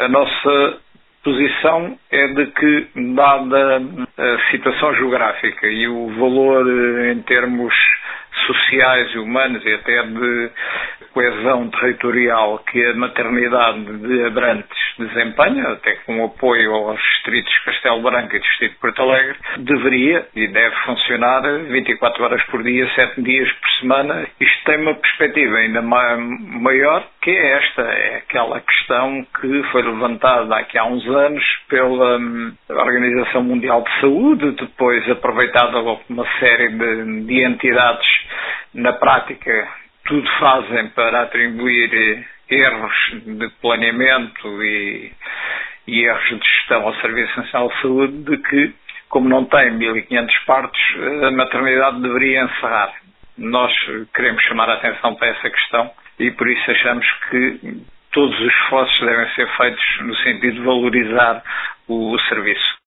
A nossa posição é de que, dada a situação geográfica e o valor em termos sociais e humanos e até de coesão territorial que a maternidade de Abrantes desempenha, até com apoio aos distritos de Castelo Branco e Distrito de Porto Alegre, deveria e deve funcionar 24 horas por dia, 7 dias por semana. Isto tem uma perspectiva ainda maior, que é esta, é aquela questão que foi levantada aqui há uns anos pela Organização Mundial de Saúde, depois aproveitada por uma série de entidades, na prática tudo fazem para atribuir erros de planeamento e erros de gestão ao Serviço Nacional de Saúde, de que, como não tem 1500 partos, a maternidade deveria encerrar. Nós queremos chamar a atenção para essa questão e por isso achamos que todos os esforços devem ser feitos no sentido de valorizar o serviço.